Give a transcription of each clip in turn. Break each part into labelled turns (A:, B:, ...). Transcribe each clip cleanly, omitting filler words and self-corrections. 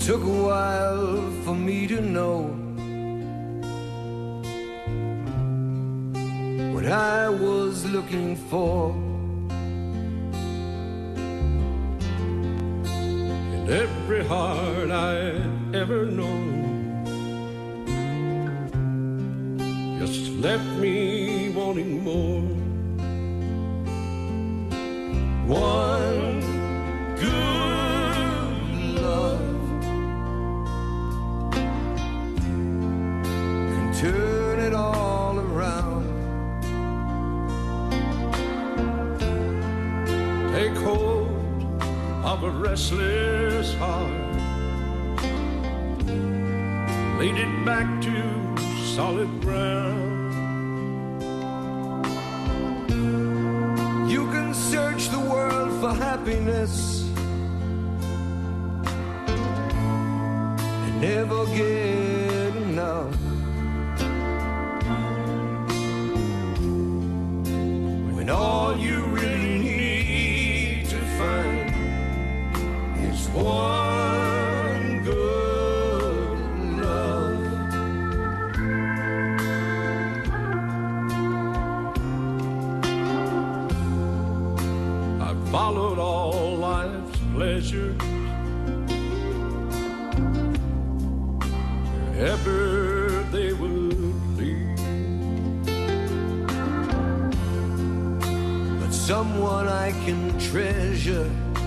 A: took a while for me to know what I was looking for.
B: In every heart I'd ever known, just left me wanting more. One good love
A: can turn it all around.
B: Take hold of a restless heart, lead it back to solid ground.
A: You can search the world for happiness and never get enough. When all you really need to find is one good love.
B: I've followed all life's pleasures, wherever they would lead.
A: But someone I can treasure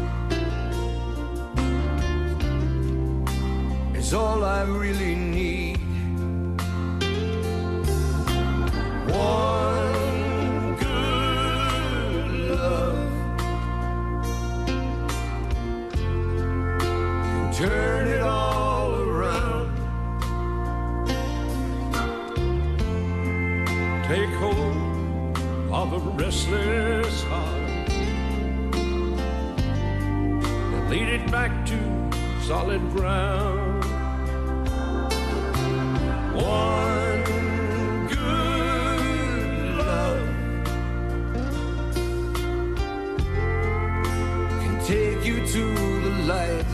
A: is all I really need. One good love can turn it all around.
B: Take hold of a restless heart and lead it back to solid ground.
A: One good love can take you to the light.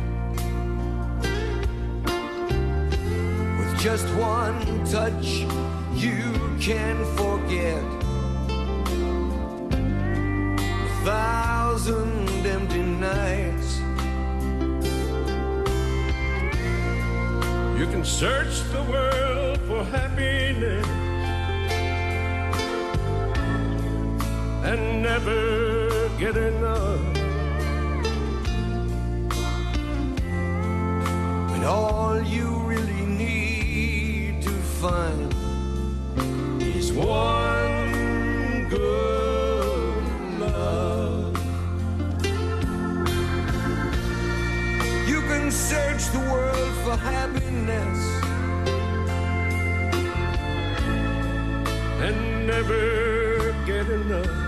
A: With just one touch you can forget 1,000 empty nights.
B: You can search the world for happiness and never get enough.
A: When all you really need to find is one good love. You can search the world for happiness
B: And never get enough.